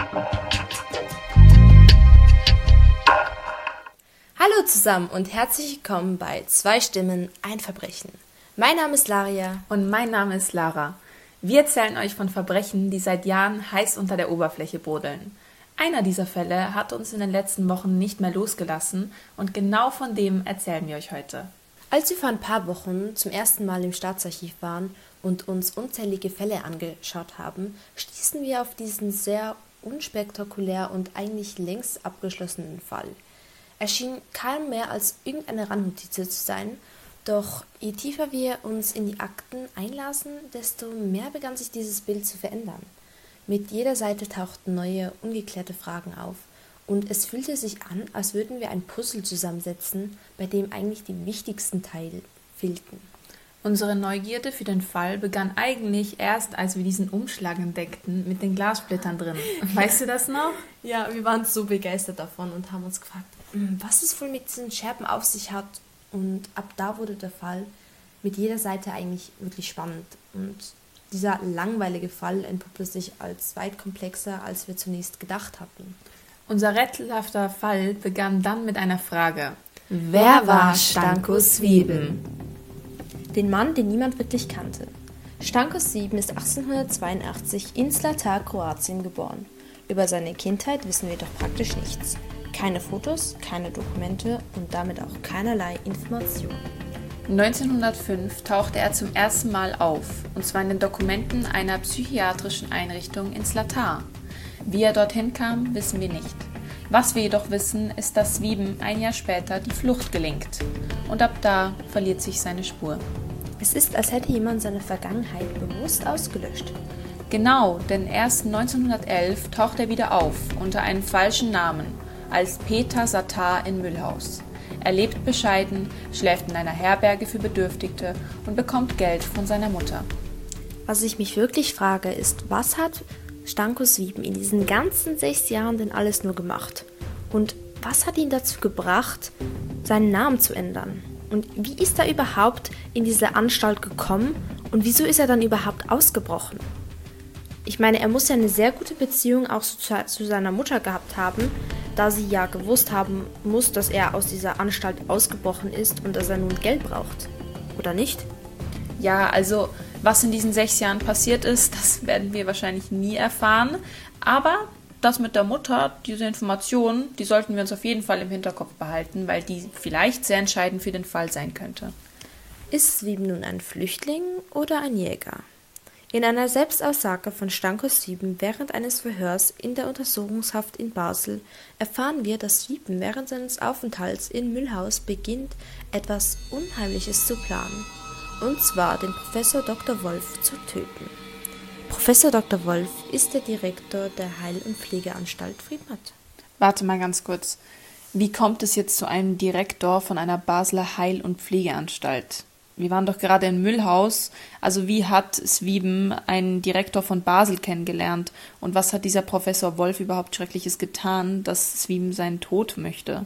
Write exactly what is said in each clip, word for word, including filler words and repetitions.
Hallo zusammen und herzlich willkommen bei Zwei Stimmen, ein Verbrechen. Mein Name ist Laria. Und mein Name ist Lara. Wir erzählen euch von Verbrechen, die seit Jahren heiß unter der Oberfläche brodeln. Einer dieser Fälle hat uns in den letzten Wochen nicht mehr losgelassen und genau von dem erzählen wir euch heute. Als wir vor ein paar Wochen zum ersten Mal im Staatsarchiv waren und uns unzählige Fälle angeschaut haben, stießen wir auf diesen sehr unspektakulär und eigentlich längst abgeschlossenen Fall. Er schien kaum mehr als irgendeine Randnotiz zu sein, doch je tiefer wir uns in die Akten einlasen, desto mehr begann sich dieses Bild zu verändern. Mit jeder Seite tauchten neue, ungeklärte Fragen auf, und es fühlte sich an, als würden wir ein Puzzle zusammensetzen, bei dem eigentlich die wichtigsten Teile fehlten. Unsere Neugierde für den Fall begann eigentlich erst, als wir diesen Umschlag entdeckten mit den Glassplittern drin. Weißt du das noch? Ja, wir waren so begeistert davon und haben uns gefragt, was es wohl mit diesen Scherben auf sich hat. Und ab da wurde der Fall mit jeder Seite eigentlich wirklich spannend. Und dieser langweilige Fall entpuppte sich als weit komplexer, als wir zunächst gedacht hatten. Unser rätselhafter Fall begann dann mit einer Frage. Wer war Stanko Swieben? Den Mann, den niemand wirklich kannte. Stanko Swieben ist achtzehnhundertzweiundachtzig in Zlatar, Kroatien geboren. Über seine Kindheit wissen wir doch praktisch nichts. Keine Fotos, keine Dokumente und damit auch keinerlei Informationen. neunzehnhundertfünf tauchte er zum ersten Mal auf, und zwar in den Dokumenten einer psychiatrischen Einrichtung in Zlatar. Wie er dorthin kam, wissen wir nicht. Was wir jedoch wissen, ist, dass Swieben ein Jahr später die Flucht gelingt. Und ab da verliert sich seine Spur. Es ist, als hätte jemand seine Vergangenheit bewusst ausgelöscht. Genau, denn erst neunzehnhundertelf taucht er wieder auf, unter einem falschen Namen, als Peter Sattar in Mühlhaus. Er lebt bescheiden, schläft in einer Herberge für Bedürftige und bekommt Geld von seiner Mutter. Was ich mich wirklich frage, ist, was hat Stanko Swieben in diesen ganzen sechs Jahren denn alles nur gemacht? Und was hat ihn dazu gebracht, seinen Namen zu ändern? Und wie ist er überhaupt in diese Anstalt gekommen und wieso ist er dann überhaupt ausgebrochen? Ich meine, er muss ja eine sehr gute Beziehung auch zu, zu seiner Mutter gehabt haben, da sie ja gewusst haben muss, dass er aus dieser Anstalt ausgebrochen ist und dass er nun Geld braucht. Oder nicht? Ja, also was in diesen sechs Jahren passiert ist, das werden wir wahrscheinlich nie erfahren. Aber das mit der Mutter, diese Informationen, die sollten wir uns auf jeden Fall im Hinterkopf behalten, weil die vielleicht sehr entscheidend für den Fall sein könnte. Ist Swieben nun ein Flüchtling oder ein Jäger? In einer Selbstaussage von Stanko Swieben während eines Verhörs in der Untersuchungshaft in Basel erfahren wir, dass Swieben während seines Aufenthalts in Mühlhaus beginnt, etwas Unheimliches zu planen, und zwar den Professor Doktor Wolf zu töten. Professor Doktor Wolf ist der Direktor der Heil- und Pflegeanstalt Friedmatt. Warte mal ganz kurz. Wie kommt es jetzt zu einem Direktor von einer Basler Heil- und Pflegeanstalt? Wir waren doch gerade in Mühlhaus, also wie hat Swieben einen Direktor von Basel kennengelernt und was hat dieser Professor Wolf überhaupt Schreckliches getan, dass Swieben seinen Tod möchte?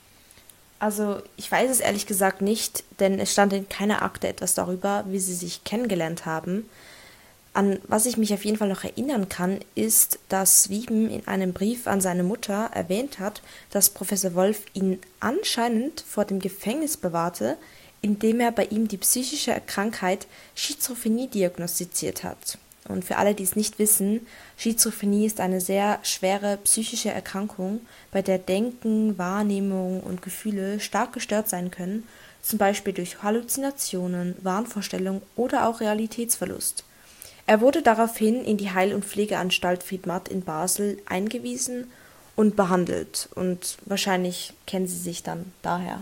Also ich weiß es ehrlich gesagt nicht, denn es stand in keiner Akte etwas darüber, wie sie sich kennengelernt haben. An was ich mich auf jeden Fall noch erinnern kann, ist, dass Swieben in einem Brief an seine Mutter erwähnt hat, dass Professor Wolf ihn anscheinend vor dem Gefängnis bewahrte, indem er bei ihm die psychische Krankheit Schizophrenie diagnostiziert hat. Und für alle, die es nicht wissen, Schizophrenie ist eine sehr schwere psychische Erkrankung, bei der Denken, Wahrnehmung und Gefühle stark gestört sein können, zum Beispiel durch Halluzinationen, Wahnvorstellungen oder auch Realitätsverlust. Er wurde daraufhin in die Heil- und Pflegeanstalt Friedmatt in Basel eingewiesen und behandelt. Und wahrscheinlich kennen sie sich dann daher.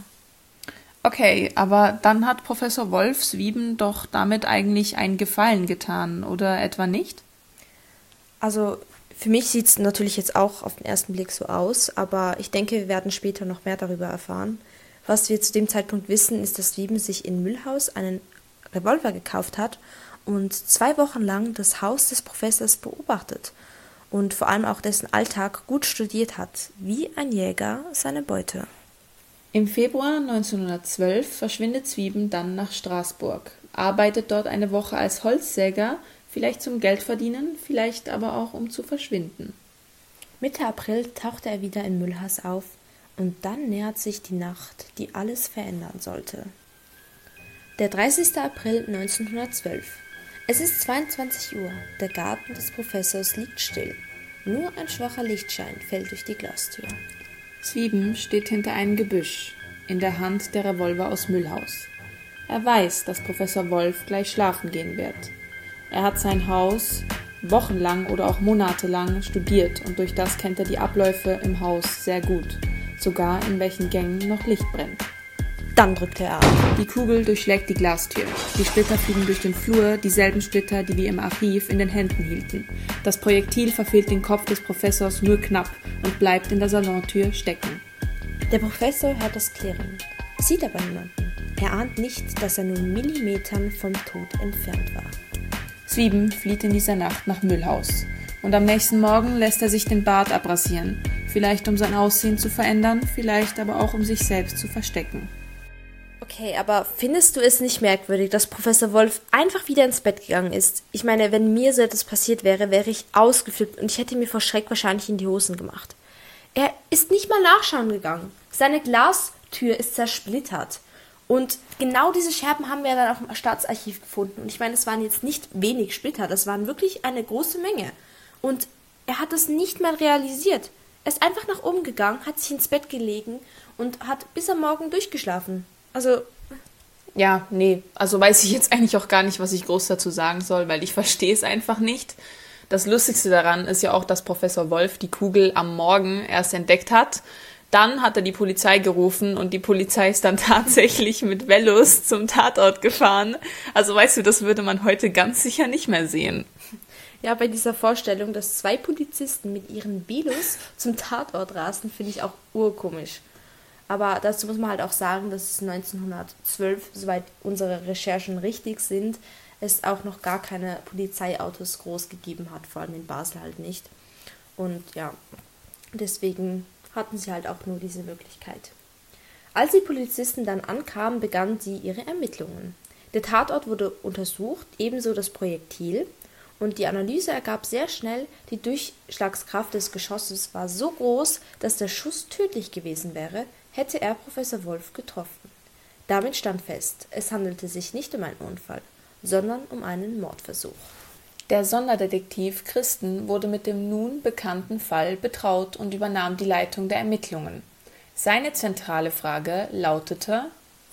Okay, aber dann hat Professor Wolf Swieben doch damit eigentlich einen Gefallen getan, oder etwa nicht? Also für mich sieht es natürlich jetzt auch auf den ersten Blick so aus, aber ich denke, wir werden später noch mehr darüber erfahren. Was wir zu dem Zeitpunkt wissen, ist, dass Swieben sich in Mühlhaus einen Revolver gekauft hat und zwei Wochen lang das Haus des Professors beobachtet und vor allem auch dessen Alltag gut studiert hat, wie ein Jäger seine Beute. Im Februar neunzehnhundertzwölf verschwindet Swieben dann nach Straßburg, arbeitet dort eine Woche als Holzsäger, vielleicht zum Geldverdienen, vielleicht aber auch um zu verschwinden. Mitte April tauchte er wieder in Mülheim auf und dann nähert sich die Nacht, die alles verändern sollte. Der dreißigster April neunzehnhundertzwölf. Es ist zweiundzwanzig Uhr. Der Garten des Professors liegt still. Nur ein schwacher Lichtschein fällt durch die Glastür. Zwieben steht hinter einem Gebüsch, in der Hand der Revolver aus Mühlhaus. Er weiß, dass Professor Wolf gleich schlafen gehen wird. Er hat sein Haus wochenlang oder auch monatelang studiert und durch das kennt er die Abläufe im Haus sehr gut, sogar in welchen Gängen noch Licht brennt. Dann drückte er ab. Die Kugel durchschlägt die Glastür. Die Splitter fliegen durch den Flur, dieselben Splitter, die wir im Archiv in den Händen hielten. Das Projektil verfehlt den Kopf des Professors nur knapp und bleibt in der Salontür stecken. Der Professor hört das Klirren, sieht aber niemanden. Er ahnt nicht, dass er nur Millimetern vom Tod entfernt war. Zwieben flieht in dieser Nacht nach Mühlhaus. Und am nächsten Morgen lässt er sich den Bart abrasieren. Vielleicht um sein Aussehen zu verändern, vielleicht aber auch um sich selbst zu verstecken. Okay, aber findest du es nicht merkwürdig, dass Professor Wolf einfach wieder ins Bett gegangen ist? Ich meine, wenn mir so etwas passiert wäre, wäre ich ausgeflippt und ich hätte mir vor Schreck wahrscheinlich in die Hosen gemacht. Er ist nicht mal nachschauen gegangen. Seine Glastür ist zersplittert. Und genau diese Scherben haben wir dann auch im Staatsarchiv gefunden. Und ich meine, es waren jetzt nicht wenig Splitter, das waren wirklich eine große Menge. Und er hat das nicht mal realisiert. Er ist einfach nach oben gegangen, hat sich ins Bett gelegen und hat bis am Morgen durchgeschlafen. Also, ja, nee, also weiß ich jetzt eigentlich auch gar nicht, was ich groß dazu sagen soll, weil ich verstehe es einfach nicht. Das Lustigste daran ist ja auch, dass Professor Wolf die Kugel am Morgen erst entdeckt hat. Dann hat er die Polizei gerufen und die Polizei ist dann tatsächlich mit Velos zum Tatort gefahren. Also weißt du, das würde man heute ganz sicher nicht mehr sehen. Ja, bei dieser Vorstellung, dass zwei Polizisten mit ihren Velos zum Tatort rasten, finde ich auch urkomisch. Aber dazu muss man halt auch sagen, dass es neunzehnhundertzwölf, soweit unsere Recherchen richtig sind, es auch noch gar keine Polizeiautos groß gegeben hat, vor allem in Basel halt nicht. Und ja, deswegen hatten sie halt auch nur diese Möglichkeit. Als die Polizisten dann ankamen, begannen sie ihre Ermittlungen. Der Tatort wurde untersucht, ebenso das Projektil. Und die Analyse ergab sehr schnell, die Durchschlagskraft des Geschosses war so groß, dass der Schuss tödlich gewesen wäre, hätte er Professor Wolf getroffen. Damit stand fest, es handelte sich nicht um einen Unfall, sondern um einen Mordversuch. Der Sonderdetektiv Christen wurde mit dem nun bekannten Fall betraut und übernahm die Leitung der Ermittlungen. Seine zentrale Frage lautete: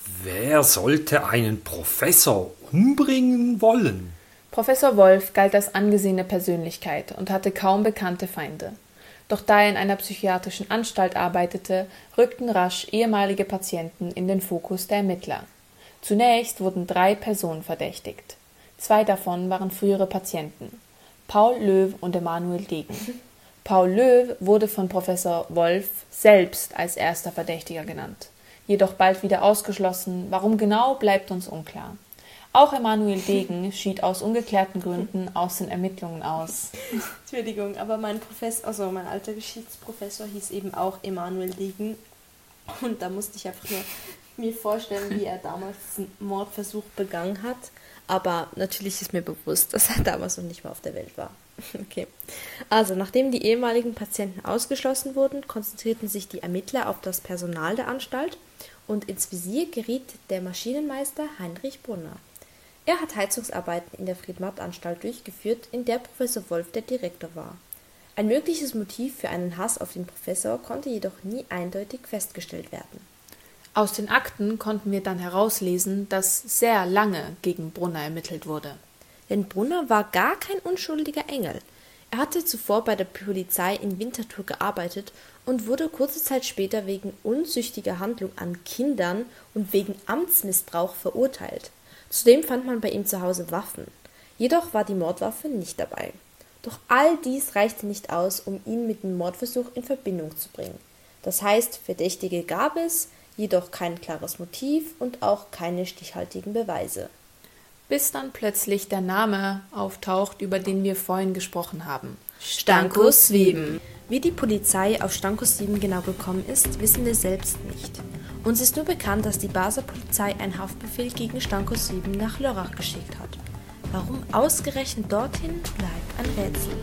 Wer sollte einen Professor umbringen wollen? Professor Wolf galt als angesehene Persönlichkeit und hatte kaum bekannte Feinde. Doch da er in einer psychiatrischen Anstalt arbeitete, rückten rasch ehemalige Patienten in den Fokus der Ermittler. Zunächst wurden drei Personen verdächtigt. Zwei davon waren frühere Patienten, Paul Löw und Emanuel Degen. Paul Löw wurde von Professor Wolf selbst als erster Verdächtiger genannt, jedoch bald wieder ausgeschlossen. Warum genau, bleibt uns unklar. Auch Emanuel Degen schied aus ungeklärten Gründen aus den Ermittlungen aus. Entschuldigung, aber mein Professor, also mein alter Geschichtsprofessor hieß eben auch Emanuel Degen. Und da musste ich einfach nur mir vorstellen, wie er damals diesen Mordversuch begangen hat. Aber natürlich ist mir bewusst, dass er damals noch nicht mal auf der Welt war. Okay. Also, nachdem die ehemaligen Patienten ausgeschlossen wurden, konzentrierten sich die Ermittler auf das Personal der Anstalt und ins Visier geriet der Maschinenmeister Heinrich Brunner. Er hat Heizungsarbeiten in der Friedmatt-Anstalt durchgeführt, in der Professor Wolf der Direktor war. Ein mögliches Motiv für einen Hass auf den Professor konnte jedoch nie eindeutig festgestellt werden. Aus den Akten konnten wir dann herauslesen, dass sehr lange gegen Brunner ermittelt wurde. Denn Brunner war gar kein unschuldiger Engel. Er hatte zuvor bei der Polizei in Winterthur gearbeitet und wurde kurze Zeit später wegen unzüchtiger Handlung an Kindern und wegen Amtsmissbrauch verurteilt. Zudem fand man bei ihm zu Hause Waffen. Jedoch war die Mordwaffe nicht dabei. Doch all dies reichte nicht aus, um ihn mit dem Mordversuch in Verbindung zu bringen. Das heißt, Verdächtige gab es, jedoch kein klares Motiv und auch keine stichhaltigen Beweise. Bis dann plötzlich der Name auftaucht, über den wir vorhin gesprochen haben. Stanko Zwieben. Wie die Polizei auf Stanko Zwieben genau gekommen ist, wissen wir selbst nicht. Uns ist nur bekannt, dass die Basler Polizei einen Haftbefehl gegen Stanko Zwieben nach Lörrach geschickt hat. Warum ausgerechnet dorthin, bleibt ein Rätsel.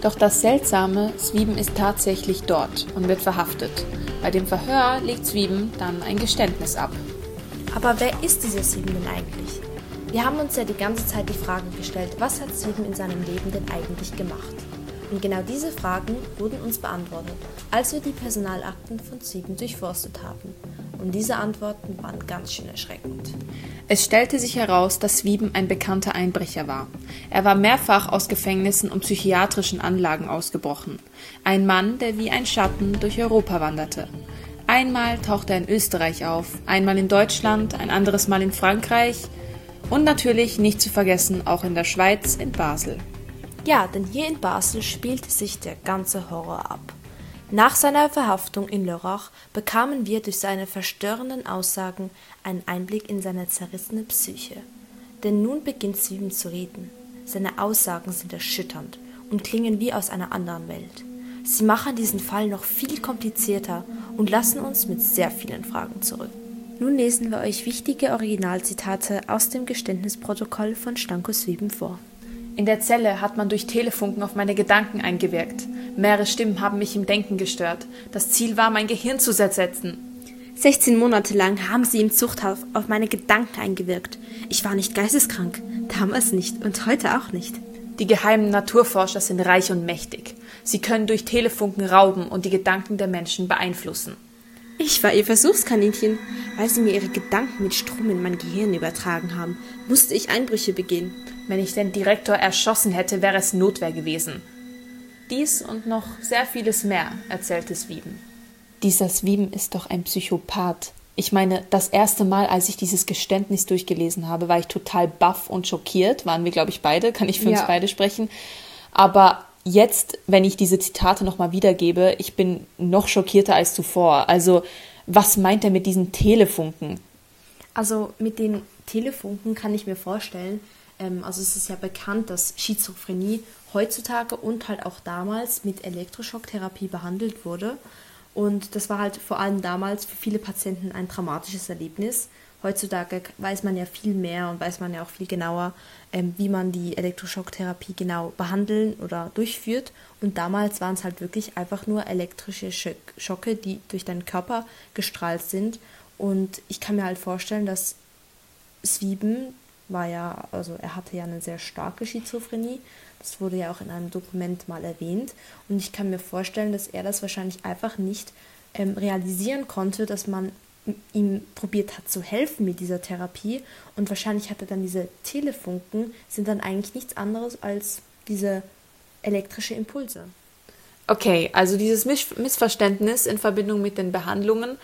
Doch das Seltsame, Zwiebem ist tatsächlich dort und wird verhaftet. Bei dem Verhör legt Zwiebem dann ein Geständnis ab. Aber wer ist dieser Zwiebem denn eigentlich? Wir haben uns ja die ganze Zeit die Frage gestellt, was hat Zwiebem in seinem Leben denn eigentlich gemacht? Und genau diese Fragen wurden uns beantwortet, als wir die Personalakten von Zwiebem durchforstet haben. Und diese Antworten waren ganz schön erschreckend. Es stellte sich heraus, dass Zwiebem ein bekannter Einbrecher war. Er war mehrfach aus Gefängnissen und psychiatrischen Anlagen ausgebrochen. Ein Mann, der wie ein Schatten durch Europa wanderte. Einmal tauchte er in Österreich auf, einmal in Deutschland, ein anderes Mal in Frankreich und natürlich nicht zu vergessen auch in der Schweiz, in Basel. Ja, denn hier in Basel spielte sich der ganze Horror ab. Nach seiner Verhaftung in Lörrach bekamen wir durch seine verstörenden Aussagen einen Einblick in seine zerrissene Psyche. Denn nun beginnt Zwiebem zu reden. Seine Aussagen sind erschütternd und klingen wie aus einer anderen Welt. Sie machen diesen Fall noch viel komplizierter und lassen uns mit sehr vielen Fragen zurück. Nun lesen wir euch wichtige Originalzitate aus dem Geständnisprotokoll von Stanko Zwiebem vor. In der Zelle hat man durch Telefunken auf meine Gedanken eingewirkt. Mehrere Stimmen haben mich im Denken gestört. Das Ziel war, mein Gehirn zu zersetzen. sechzehn Monate lang haben sie im Zuchthaus auf meine Gedanken eingewirkt. Ich war nicht geisteskrank, damals nicht und heute auch nicht. Die geheimen Naturforscher sind reich und mächtig. Sie können durch Telefunken rauben und die Gedanken der Menschen beeinflussen. Ich war ihr Versuchskaninchen. Weil sie mir ihre Gedanken mit Strom in mein Gehirn übertragen haben, musste ich Einbrüche begehen. Wenn ich den Direktor erschossen hätte, wäre es Notwehr gewesen. Dies und noch sehr vieles mehr, erzählte Zwiebem. Dieser Zwiebem ist doch ein Psychopath. Ich meine, das erste Mal, als ich dieses Geständnis durchgelesen habe, war ich total baff und schockiert. Waren wir, glaube ich, beide, kann ich für ja. uns beide sprechen. Aber jetzt, wenn ich diese Zitate nochmal wiedergebe, ich bin noch schockierter als zuvor. Also, was meint er mit diesen Telefunken? Also, mit den Telefunken kann ich mir vorstellen, ähm, also es ist ja bekannt, dass Schizophrenie heutzutage und halt auch damals mit Elektroschocktherapie behandelt wurde. Und das war halt vor allem damals für viele Patienten ein traumatisches Erlebnis. Heutzutage weiß man ja viel mehr und weiß man ja auch viel genauer, ähm, wie man die Elektroschocktherapie genau behandeln oder durchführt. Und damals waren es halt wirklich einfach nur elektrische Schocke, die durch deinen Körper gestrahlt sind. Und ich kann mir halt vorstellen, dass Zwiebem war ja, also er hatte ja eine sehr starke Schizophrenie. Das wurde ja auch in einem Dokument mal erwähnt. Und ich kann mir vorstellen, dass er das wahrscheinlich einfach nicht ähm, realisieren konnte, dass man ihm probiert hat zu helfen mit dieser Therapie. Und wahrscheinlich hat er dann diese Telefunken, sind dann eigentlich nichts anderes als diese elektrische Impulse. Okay, also dieses Miss- Missverständnis in Verbindung mit den Behandlungen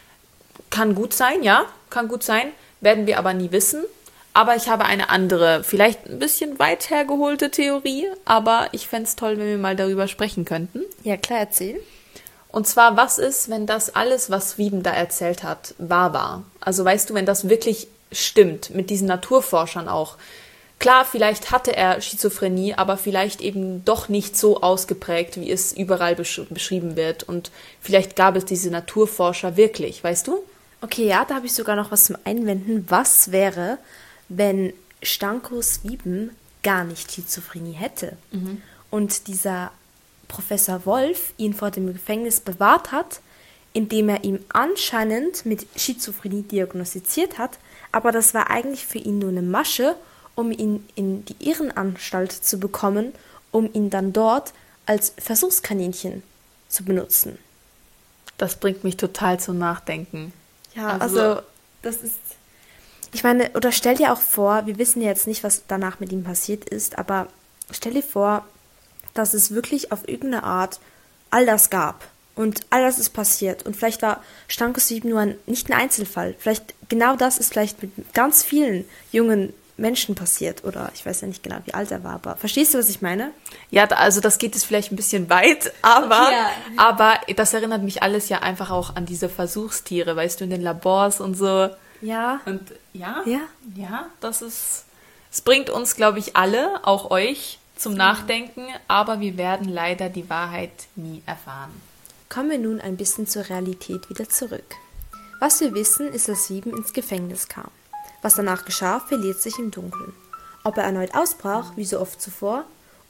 kann gut sein, ja, kann gut sein, werden wir aber nie wissen. Aber ich habe eine andere, vielleicht ein bisschen weit hergeholte Theorie, aber ich fände es toll, wenn wir mal darüber sprechen könnten. Ja, klar, erzähl. Und zwar, was ist, wenn das alles, was Zwiebem da erzählt hat, wahr war? Also weißt du, wenn das wirklich stimmt, mit diesen Naturforschern auch. Klar, vielleicht hatte er Schizophrenie, aber vielleicht eben doch nicht so ausgeprägt, wie es überall besch- beschrieben wird. Und vielleicht gab es diese Naturforscher wirklich, weißt du? Okay, ja, da habe ich sogar noch was zum Einwenden. Was wäre, wenn Stanko Zwiebem gar nicht Schizophrenie hätte? Mhm. Und dieser Professor Wolf ihn vor dem Gefängnis bewahrt hat, indem er ihm anscheinend mit Schizophrenie diagnostiziert hat, aber das war eigentlich für ihn nur eine Masche, um ihn in die Irrenanstalt zu bekommen, um ihn dann dort als Versuchskaninchen zu benutzen. Das bringt mich total zum Nachdenken. Ja, also, also das ist, ich meine, oder stell dir auch vor, wir wissen ja jetzt nicht, was danach mit ihm passiert ist, aber stell dir vor, dass es wirklich auf irgendeine Art all das gab und all das ist passiert und vielleicht war Stanko Zwiebem nur ein, nicht ein Einzelfall, vielleicht genau das ist vielleicht mit ganz vielen jungen Menschen passiert oder ich weiß ja nicht genau, wie alt er war, aber verstehst du, was ich meine? Ja, also das geht jetzt vielleicht ein bisschen weit, aber, ja. aber das erinnert mich alles ja einfach auch an diese Versuchstiere, weißt du, in den Labors und so. Ja. Und ja, ja, ja, das ist, es bringt uns, glaube ich, alle, auch euch, zum Nachdenken, aber wir werden leider die Wahrheit nie erfahren. Kommen wir nun ein bisschen zur Realität wieder zurück. Was wir wissen, ist, dass Zwiebem ins Gefängnis kam. Was danach geschah, verliert sich im Dunkeln. Ob er erneut ausbrach, wie so oft zuvor,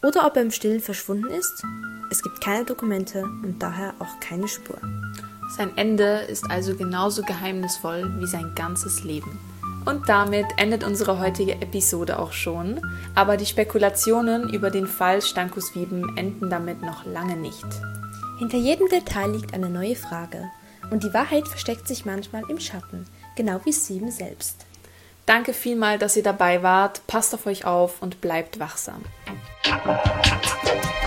oder ob er im Stillen verschwunden ist. Es gibt keine Dokumente und daher auch keine Spur. Sein Ende ist also genauso geheimnisvoll wie sein ganzes Leben. Und damit endet unsere heutige Episode auch schon, aber die Spekulationen über den Fall Stankus-Wieben enden damit noch lange nicht. Hinter jedem Detail liegt eine neue Frage und die Wahrheit versteckt sich manchmal im Schatten, genau wie Swieben selbst. Danke vielmals, dass ihr dabei wart, passt auf euch auf und bleibt wachsam.